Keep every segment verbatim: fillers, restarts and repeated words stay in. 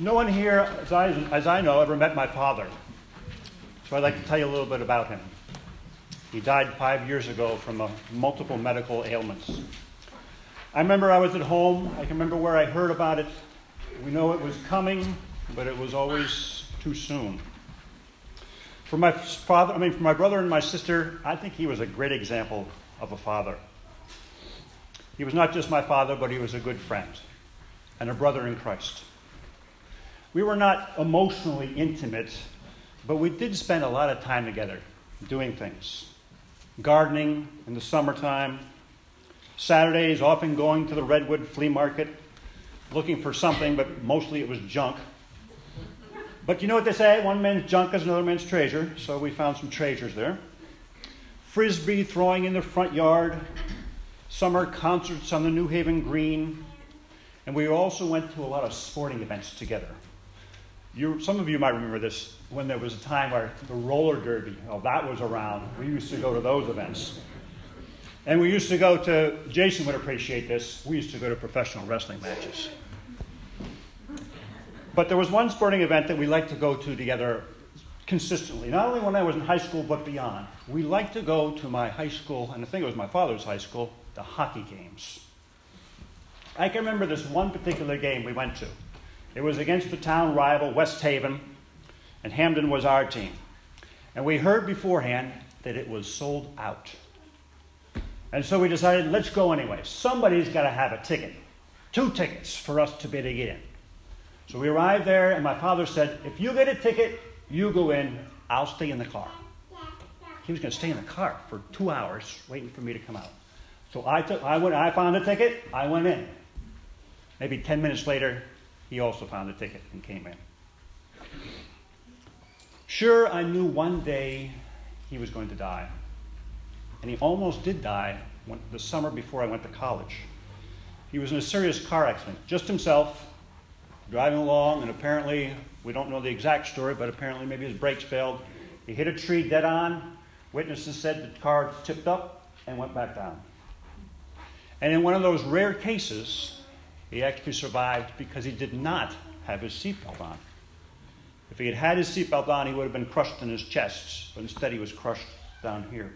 No one here, as I, as I know, ever met my father. So I'd like to tell you a little bit about him. He died five years ago from uh, multiple medical ailments. I remember I was at home. I can remember where I heard about it. We know it was coming, but it was always too soon. For my father, I mean, for my brother and my sister, I think he was a great example of a father. He was not just my father, but he was a good friend and a brother in Christ. We were not emotionally intimate, but we did spend a lot of time together doing things. Gardening in the summertime, Saturdays often going to the Redwood flea market, looking for something, but mostly it was junk. But you know what they say, one man's junk is another man's treasure, so we found some treasures there. Frisbee throwing in the front yard, summer concerts on the New Haven Green, and we also went to a lot of sporting events together. You, some of you might remember this when there was a time where the roller derby, oh, that was around. We used to go to those events. And we used to go to, Jason would appreciate this, we used to go to professional wrestling matches. But there was one sporting event that we liked to go to together consistently, not only when I was in high school, but beyond. We liked to go to my high school, and I think it was my father's high school, the hockey games. I can remember this one particular game we went to. It was against the town rival, West Haven, and Hamden was our team. And we heard beforehand that it was sold out. And so we decided, let's go anyway. Somebody's got to have a ticket. Two tickets for us to be able to get in. So we arrived there, and my father said, if you get a ticket, you go in, I'll stay in the car. He was going to stay in the car for two hours waiting for me to come out. So I took, I went, I found a ticket, I went in. Maybe ten minutes later, he also found a ticket and came in. Sure, I knew one day he was going to die. And he almost did die when, the summer before I went to college. He was in a serious car accident, just himself, driving along, and apparently, we don't know the exact story, but apparently maybe his brakes failed. He hit a tree dead on. Witnesses said the car tipped up and went back down. And in one of those rare cases, he actually survived because he did not have his seatbelt on. If he had had his seatbelt on, he would have been crushed in his chest, but instead he was crushed down here.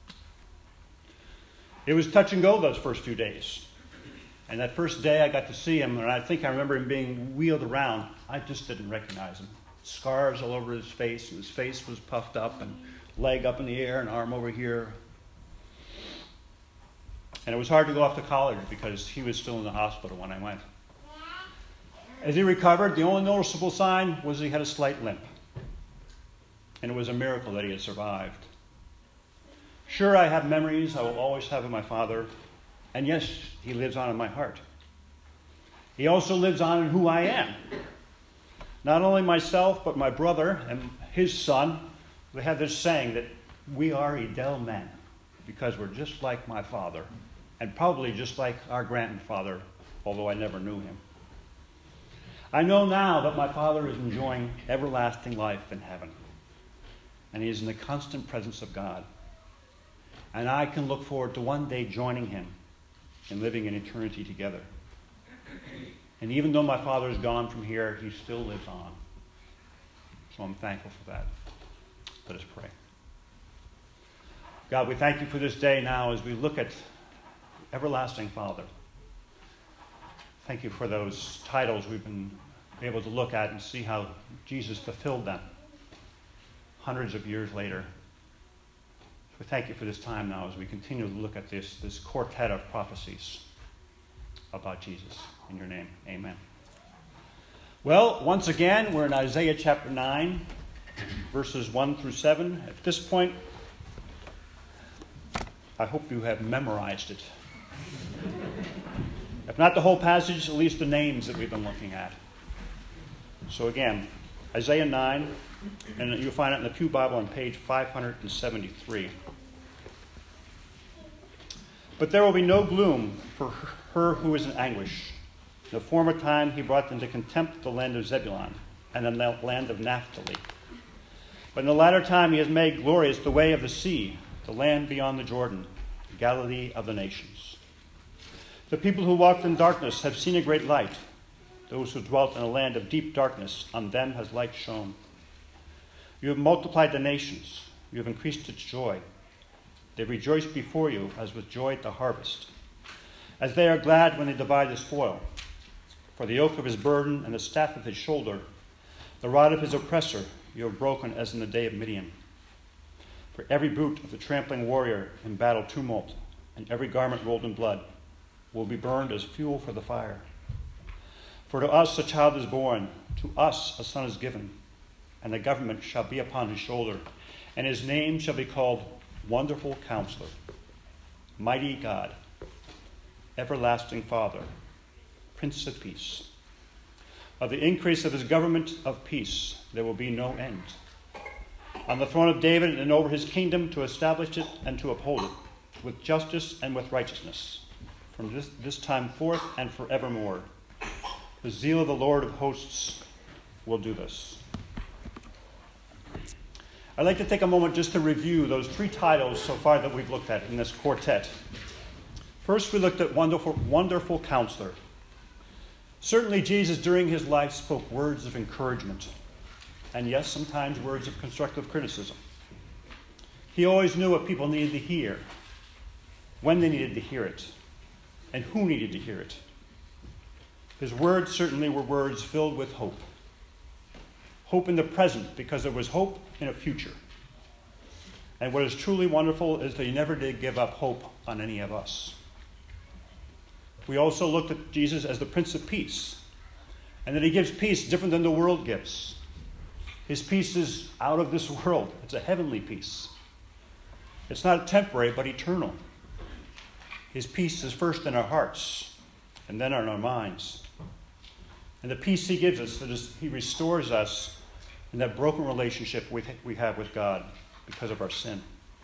It was touch and go those first few days. And that first day I got to see him, and I think I remember him being wheeled around. I just didn't recognize him. Scars all over his face, and his face was puffed up, and leg up in the air, and arm over here. And it was hard to go off to college because he was still in the hospital when I went. As he recovered, the only noticeable sign was he had a slight limp. And it was a miracle that he had survived. Sure, I have memories I will always have of my father. And yes, he lives on in my heart. He also lives on in who I am. Not only myself, but my brother and his son, they have this saying that we are Edel men because we're just like my father. And probably just like our grandfather, although I never knew him. I know now that my father is enjoying everlasting life in heaven. And he is in the constant presence of God. And I can look forward to one day joining him and living in eternity together. And even though my father is gone from here, he still lives on. So I'm thankful for that. Let us pray. God, we thank you for this day now as we look at Everlasting Father. Thank you for those titles we've been able to look at and see how Jesus fulfilled them hundreds of years later. We thank you for this time now as we continue to look at this, this quartet of prophecies about Jesus. In your name, amen. Well, once again, we're in Isaiah chapter nine, verses one through seven. At this point, I hope you have memorized it. If not the whole passage, at least the names that we've been looking at. So again, Isaiah nine, and you'll find it in the Pew Bible on page five hundred seventy-three. But there will be no gloom for her who is in anguish. In the former time he brought into contempt the land of Zebulun and the land of Naphtali. But in the latter time he has made glorious the way of the sea, the land beyond the Jordan, the Galilee of the nations. The people who walked in darkness have seen a great light. Those who dwelt in a land of deep darkness, on them has light shone. You have multiplied the nations. You have increased its joy. They rejoice before you as with joy at the harvest, as they are glad when they divide the spoil. For the yoke of his burden and the staff of his shoulder, the rod of his oppressor, you have broken as in the day of Midian. For every boot of the trampling warrior in battle tumult, and every garment rolled in blood, will be burned as fuel for the fire. For to us a child is born, to us a son is given, and the government shall be upon his shoulder, and his name shall be called Wonderful Counselor, Mighty God, Everlasting Father, Prince of Peace. Of the increase of his government of peace there will be no end. On the throne of David and over his kingdom, to establish it and to uphold it, with justice and with righteousness, from this, this time forth and forevermore. The zeal of the Lord of hosts will do this. I'd like to take a moment just to review those three titles so far that we've looked at in this quartet. First, we looked at Wonderful, Wonderful Counselor. Certainly, Jesus, during his life, spoke words of encouragement, and yes, sometimes words of constructive criticism. He always knew what people needed to hear, when they needed to hear it, and who needed to hear it. His words certainly were words filled with hope. Hope in the present, because there was hope in a future. And what is truly wonderful is that he never did give up hope on any of us. We also looked at Jesus as the Prince of Peace, and that he gives peace different than the world gives. His peace is out of this world. It's a heavenly peace. It's not temporary, but eternal. His peace is first in our hearts, and then in our minds. And the peace he gives us, that is, he restores us in that broken relationship we, we have with God because of our sin.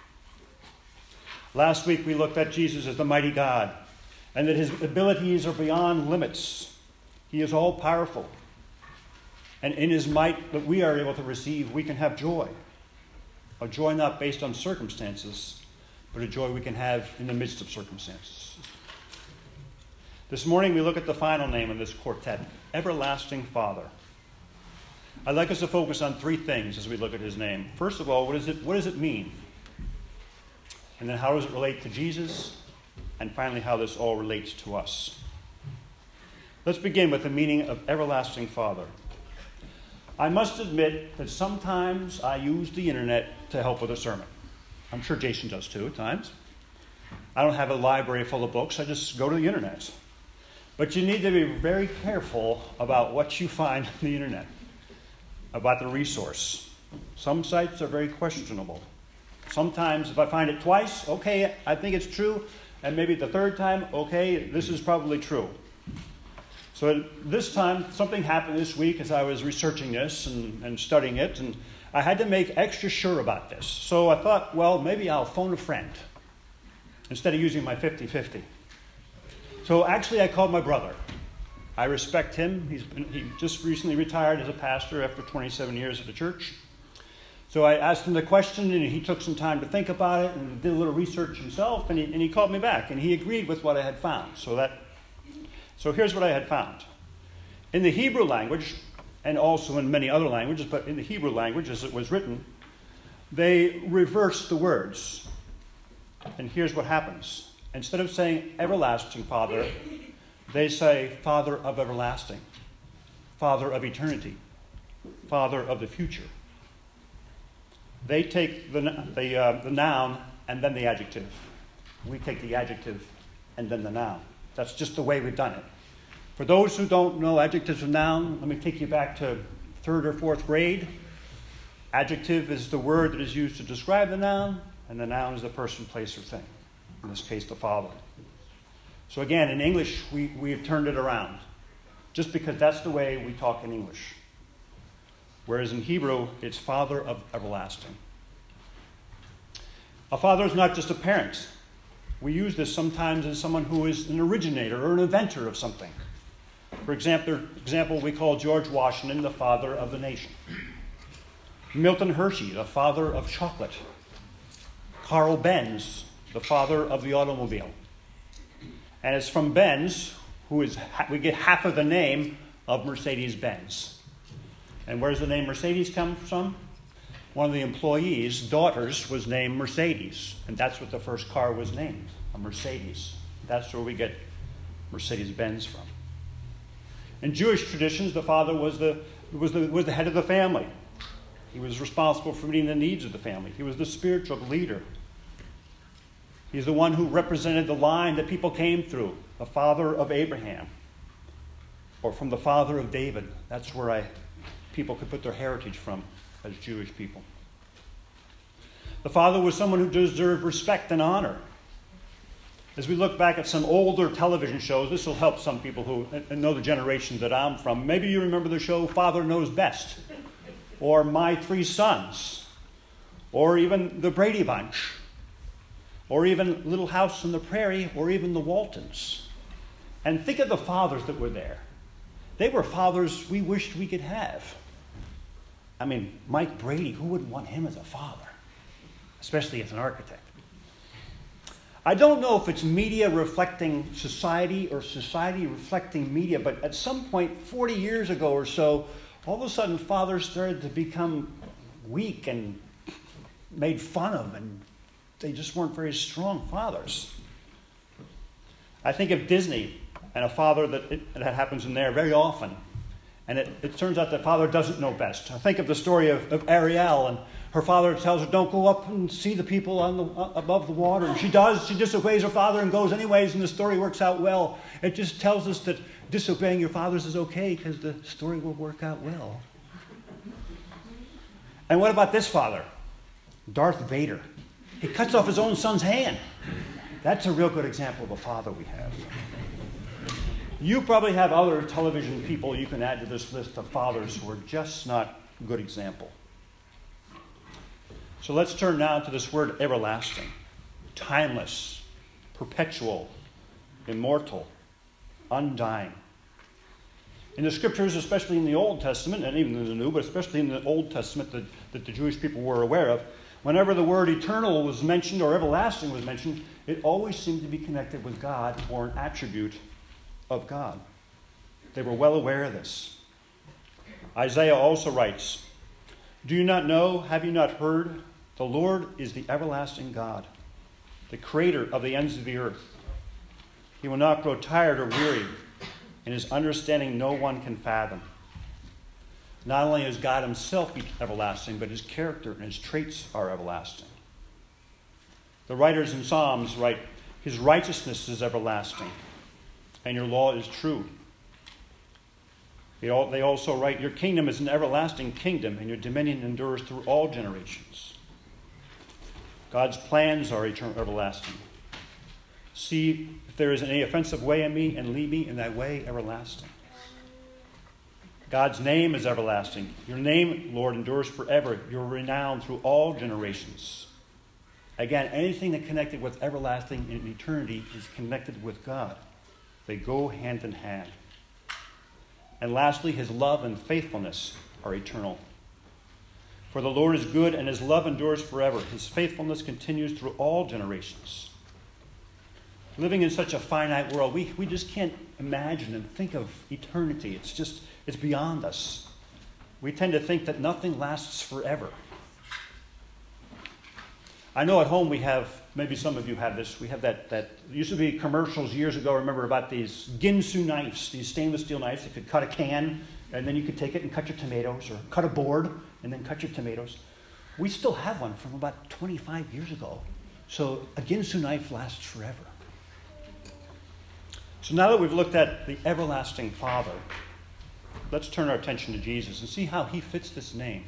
Last week we looked at Jesus as the mighty God, and that his abilities are beyond limits. He is all-powerful. And in his might that we are able to receive, we can have joy. A joy not based on circumstances, but a joy we can have in the midst of circumstances. This morning we look at the final name in this quartet, Everlasting Father. I'd like us to focus on three things as we look at his name. First of all, what, is it, what does it mean? And then how does it relate to Jesus? And finally, how this all relates to us. Let's begin with the meaning of Everlasting Father. I must admit that sometimes I use the internet to help with a sermon. I'm sure Jason does too at times. I don't have a library full of books. I just go to the internet. But you need to be very careful about what you find on the internet, about the resource. Some sites are very questionable. Sometimes if I find it twice, okay, I think it's true. And maybe the third time, okay, this is probably true. So this time, something happened this week as I was researching this and, and studying it, and I had to make extra sure about this. So I thought, well, maybe I'll phone a friend instead of using my fifty-fifty. So actually, I called my brother. I respect him. He's been, he just recently retired as a pastor after twenty-seven years at the church. So I asked him the question, and he took some time to think about it and did a little research himself, and he, and he called me back, and he agreed with what I had found. So that, so here's what I had found. In the Hebrew language, and also in many other languages, but in the Hebrew language as it was written, they reverse the words. And here's what happens. Instead of saying Everlasting Father, they say Father of Everlasting, Father of Eternity, Father of the Future. They take the, the, uh, the noun and then the adjective. We take the adjective and then the noun. That's just the way we've done it. For those who don't know adjectives and noun, let me take you back to third or fourth grade. Adjective is the word that is used to describe the noun, and the noun is the person, place, or thing. In this case, the Father. So again, in English, we, we have turned it around, just because that's the way we talk in English. Whereas in Hebrew, it's Father of Everlasting. A father is not just a parent. We use this sometimes as someone who is an originator or an inventor of something. For example, example, we call George Washington the father of the nation. Milton Hershey, the father of chocolate. Carl Benz, the father of the automobile. And it's from Benz, who is we get half of the name of Mercedes-Benz. And where does the name Mercedes come from? One of the employees' daughters was named Mercedes, and that's what the first car was named, a Mercedes. That's where we get Mercedes-Benz from. In Jewish traditions, the father was the, was the, was the head of the family. He was responsible for meeting the needs of the family. He was the spiritual leader. He's the one who represented the line that people came through, the father of Abraham, or from the father of David. That's where I, people could put their heritage from as Jewish people. The father was someone who deserved respect and honor. As we look back at some older television shows, this will help some people who know the generation that I'm from. Maybe you remember the show Father Knows Best, or My Three Sons, or even The Brady Bunch, or even Little House on the Prairie, or even The Waltons. And think of the fathers that were there. They were fathers we wished we could have. I mean, Mike Brady, who wouldn't want him as a father? Especially as an architect. I don't know if it's media reflecting society or society reflecting media, but at some point, forty years ago or so, all of a sudden fathers started to become weak and made fun of, and they just weren't very strong fathers. I think of Disney and a father that, it, that happens in there very often. And it, it turns out that father doesn't know best. I think of the story of, of Ariel, and her father tells her, don't go up and see the people on the, uh, above the water. And she does. She disobeys her father and goes anyways, and the story works out well. It just tells us that disobeying your fathers is okay because the story will work out well. And what about this father? Darth Vader. He cuts off his own son's hand. That's a real good example of a father we have. You probably have other television people you can add to this list of fathers who are just not a good example. So let's turn now to this word everlasting, timeless, perpetual, immortal, undying. In the scriptures, especially in the Old Testament, and even in the New, but especially in the Old Testament that, that the Jewish people were aware of, whenever the word eternal was mentioned or everlasting was mentioned, it always seemed to be connected with God or an attribute of God. They were well aware of this. Isaiah also writes, do you not know, have you not heard? The Lord is the everlasting God, the creator of the ends of the earth. He will not grow tired or weary, and his understanding no one can fathom. Not only is God himself everlasting, but his character and his traits are everlasting. The writers in Psalms write, his righteousness is everlasting, and your law is true. They also write, your kingdom is an everlasting kingdom, and your dominion endures through all generations. God's plans are eternal, everlasting. See if there is any offensive way in me, and lead me in thy way everlasting. God's name is everlasting. Your name, Lord, endures forever. Your renown through all generations. Again, anything that connected with everlasting and eternity is connected with God. They go hand in hand. And lastly, his love and faithfulness are eternal. For the Lord is good, and his love endures forever. His faithfulness continues through all generations. Living in such a finite world, we, we just can't imagine and think of eternity. It's just, it's beyond us. We tend to think that nothing lasts forever. I know at home we have, maybe some of you have this, we have that, that there used to be commercials years ago, remember, about these Ginsu knives, these stainless steel knives that could cut a can, and then you could take it and cut your tomatoes, or cut a board, and then cut your tomatoes. We still have one from about twenty-five years ago. So a Ginsu knife lasts forever. So now that we've looked at the everlasting Father, let's turn our attention to Jesus and see how he fits this name.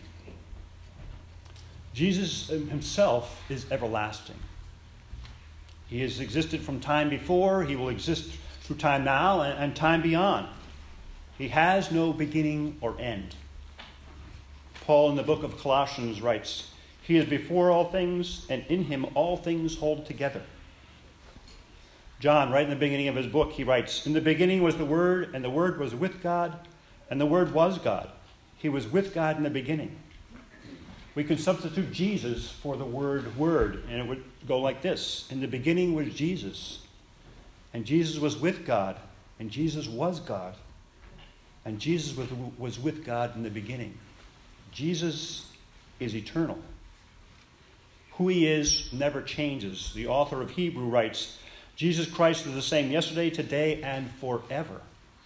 Jesus himself is everlasting. He has existed from time before. He will exist through time now and, and time beyond. He has no beginning or end. Paul in the book of Colossians writes, he is before all things, and in him all things hold together. John, right in the beginning of his book, he writes, in the beginning was the Word, and the Word was with God, and the Word was God. He was with God in the beginning. We can substitute Jesus for the word word, and it would go like this. In the beginning was Jesus, and Jesus was with God, and Jesus was God. And Jesus was, was with God in the beginning. Jesus is eternal. Who he is never changes. The author of Hebrew writes, Jesus Christ is the same yesterday, today, and forever.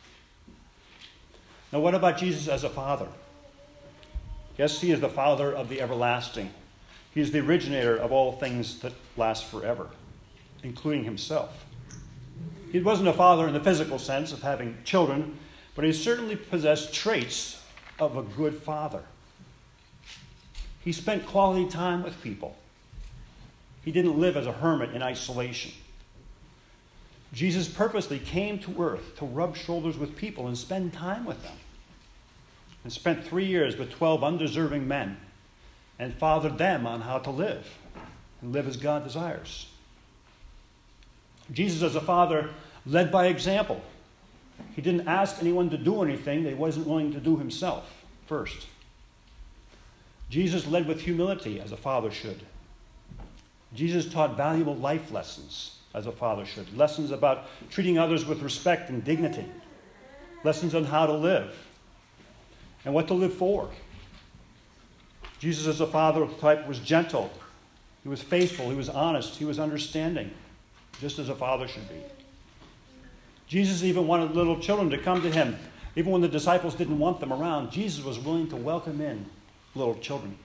Now, what about Jesus as a father? Yes, he is the Father of the everlasting. He is the originator of all things that last forever, including himself. He wasn't a father in the physical sense of having children, but he certainly possessed traits of a good father. He spent quality time with people. He didn't live as a hermit in isolation. Jesus purposely came to earth to rub shoulders with people and spend time with them. And spent three years with twelve undeserving men and fathered them on how to live and live as God desires. Jesus, as a father, led by example. He didn't ask anyone to do anything that he wasn't willing to do himself first. Jesus led with humility, as a father should. Jesus taught valuable life lessons, as a father should. Lessons about treating others with respect and dignity. Lessons on how to live and what to live for. Jesus, as a father type, was gentle. He was faithful. He was honest. He was understanding, just as a father should be. Jesus even wanted little children to come to him. Even when the disciples didn't want them around, Jesus was willing to welcome in little children.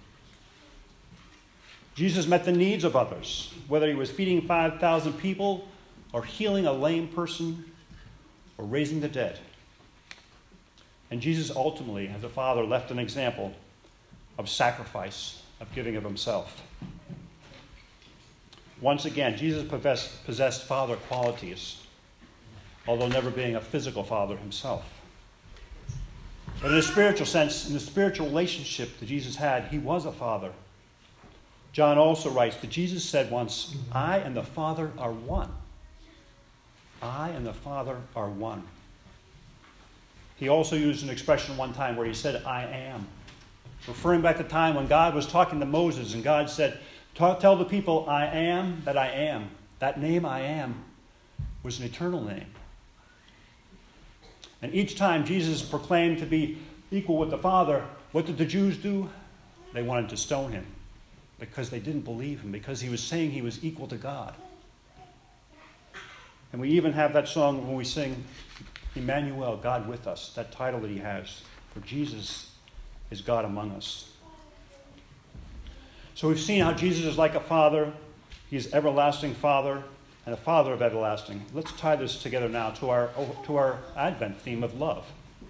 Jesus met the needs of others, whether he was feeding five thousand people or healing a lame person or raising the dead. And Jesus ultimately, as a father, left an example of sacrifice, of giving of himself. Once again, Jesus possessed, possessed father qualities, although never being a physical father himself. But in a spiritual sense, in the spiritual relationship that Jesus had, he was a father. John also writes that Jesus said once, I and the Father are one. I and the Father are one. He also used an expression one time where he said, I am, referring back to the time when God was talking to Moses and God said, tell the people, I am that I am. That name, I am, was an eternal name. And each time Jesus proclaimed to be equal with the Father, what did the Jews do? They wanted to stone him because they didn't believe him, because he was saying he was equal to God. And we even have that song when we sing, Emmanuel, God with us, that title that he has, for Jesus is God among us. So we've seen how Jesus is like a father. He is everlasting Father and a Father of everlasting. Let's tie this together now to our, to our Advent theme of love.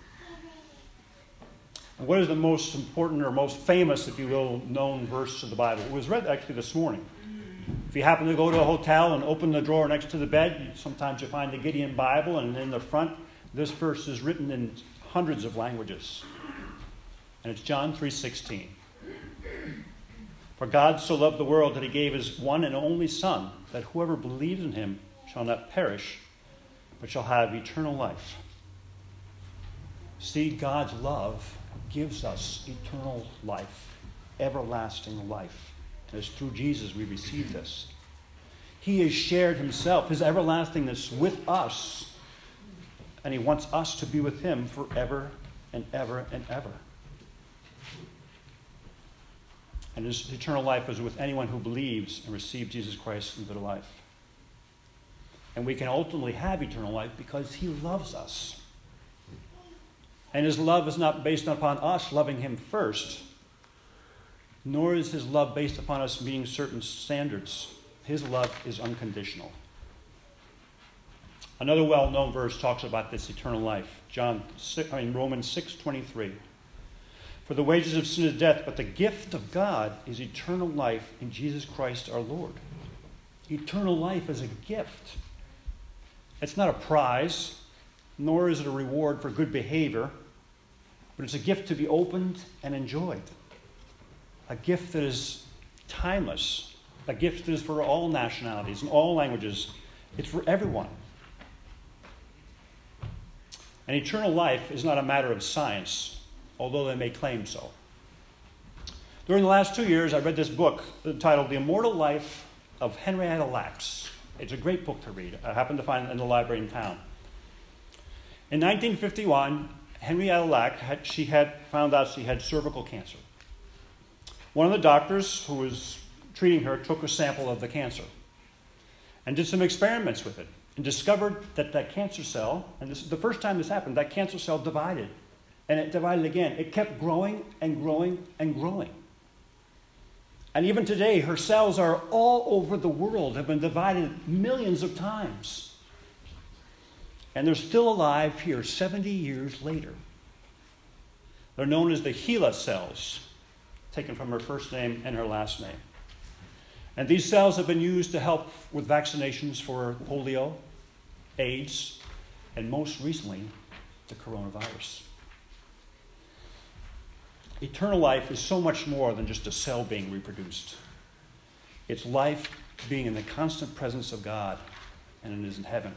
And what is the most important or most famous, if you will, known verse of the Bible? It was read actually this morning. If you happen to go to a hotel and open the drawer next to the bed, sometimes you find the Gideon Bible, and in the front, this verse is written in hundreds of languages. And it's John three sixteen. For God so loved the world that he gave his one and only Son, that whoever believes in him shall not perish, but shall have eternal life. See, God's love gives us eternal life, everlasting life. And it's through Jesus we receive this. He has shared himself, his everlastingness, with us. And he wants us to be with him forever and ever and ever. And his eternal life is with anyone who believes and receives Jesus Christ into their life. And we can ultimately have eternal life because he loves us. And his love is not based upon us loving him first, nor is his love based upon us meeting certain standards. His love is unconditional. Another well-known verse talks about this eternal life. John, I mean Romans six twenty-three. For the wages of sin is death, but the gift of God is eternal life in Jesus Christ our Lord. Eternal life is a gift. It's not a prize, nor is it a reward for good behavior, but it's a gift to be opened and enjoyed. A gift that is timeless. A gift that is for all nationalities and all languages. It's for everyone. And eternal life is not a matter of science, although they may claim so. During the last two years, I read this book titled The Immortal Life of Henrietta Lacks. It's a great book to read. I happened to find it in the library in town. In nineteen fifty-one, Henrietta Lack, had, she had found out she had cervical cancer. One of the doctors who was treating her took a sample of the cancer and did some experiments with it and discovered that that cancer cell, and this is the first time this happened, that cancer cell divided. And it divided again. It kept growing and growing and growing. And even today, her cells are all over the world, have been divided millions of times. And they're still alive here seventy years later. They're known as the HeLa cells, taken from her first name and her last name. And these cells have been used to help with vaccinations for polio, AIDS, and most recently, the coronavirus. Eternal life is so much more than just a cell being reproduced. It's life being in the constant presence of God, and it is in heaven.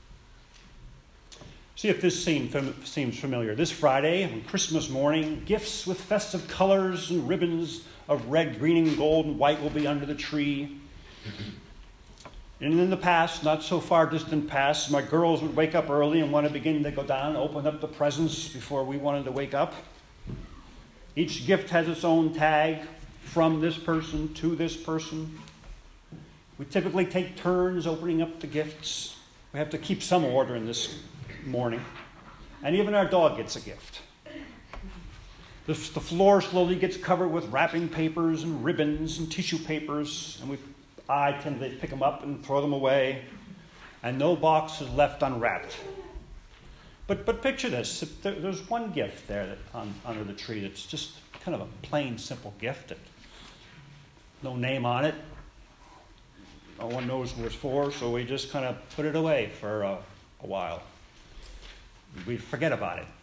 See if this seem, seems familiar. This Friday, on Christmas morning, gifts with festive colors and ribbons of red, green, and gold and white will be under the tree. And in the past, not so far distant past, my girls would wake up early and want to begin to go down and open up the presents before we wanted to wake up. Each gift has its own tag, from this person to this person. We typically take turns opening up the gifts. We have to keep some order in this morning. And even our dog gets a gift. The, the floor slowly gets covered with wrapping papers and ribbons and tissue papers. And we, I tend to pick them up and throw them away. And no box is left unwrapped. But but picture this. There, there's one gift there that on, under the tree that's just kind of a plain, simple gift. That, no name on it. No one knows who it's for, so we just kind of put it away for a, a while. We forget about it.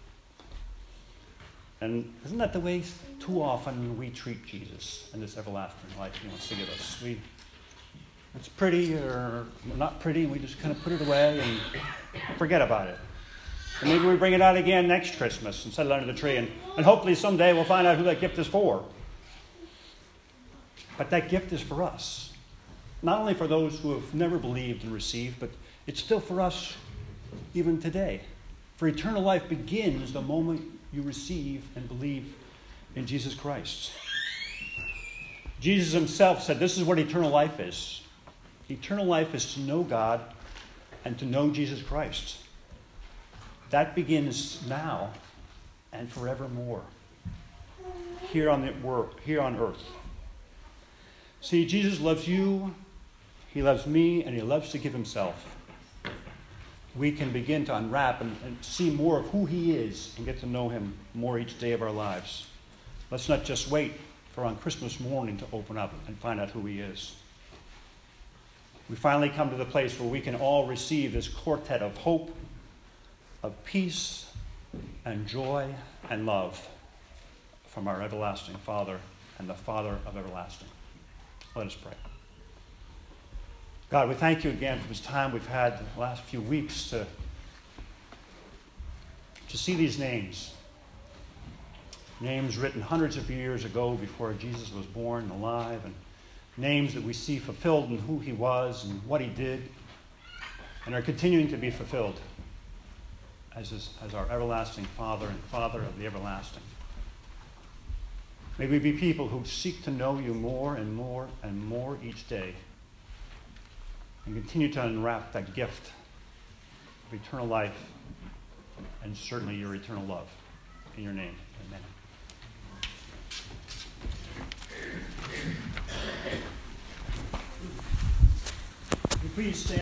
And isn't that the way too often we treat Jesus and this everlasting life he wants to give us? We, it's pretty or not pretty, and we just kind of put it away and forget about it. And maybe we bring it out again next Christmas and set it under the tree. And, and hopefully someday we'll find out who that gift is for. But that gift is for us. Not only for those who have never believed and received, but it's still for us even today. For eternal life begins the moment you receive and believe in Jesus Christ. Jesus himself said this is what eternal life is. Eternal life is to know God and to know Jesus Christ. That begins now and forevermore here on the world, here on earth. See, Jesus loves you, he loves me, and he loves to give himself. We can begin to unwrap and, and see more of who he is and get to know him more each day of our lives. Let's not just wait for on Christmas morning to open up and find out who he is. We finally come to the place where we can all receive this quartet of hope, of peace and joy and love from our everlasting Father and the Father of everlasting. Let us pray. God, we thank you again for this time we've had the last few weeks to, to see these names. Names written hundreds of years ago before Jesus was born and alive, and names that we see fulfilled in who he was and what he did, and are continuing to be fulfilled as, his, as our everlasting Father and Father of the everlasting. May we be people who seek to know you more and more and more each day, and continue to unwrap that gift of eternal life and certainly your eternal love. In your name, amen. Please stand.